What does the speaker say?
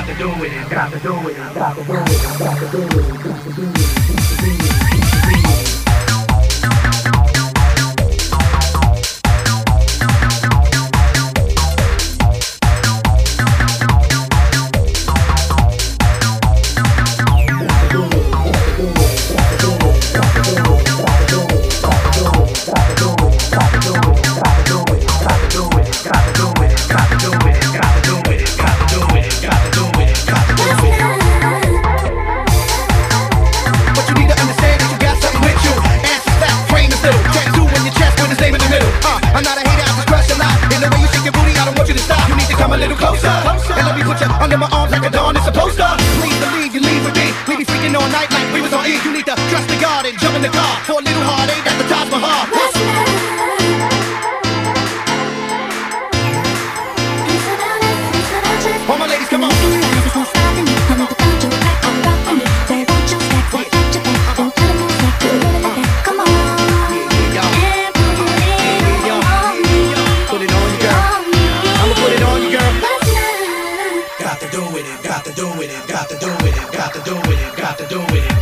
got to do it, got to do it, got to do it, got to do it, got to do it, got to do it. Under my arms like a dawn, it's a poster. Please believe you leave with me. We be freaking all night like we was on E. You need to trust the God and jump in the car for a little heartache at the Taj Mahal. All my ladies, come on. Got to do it, got to do it, got to do it, got to do it, got to do it.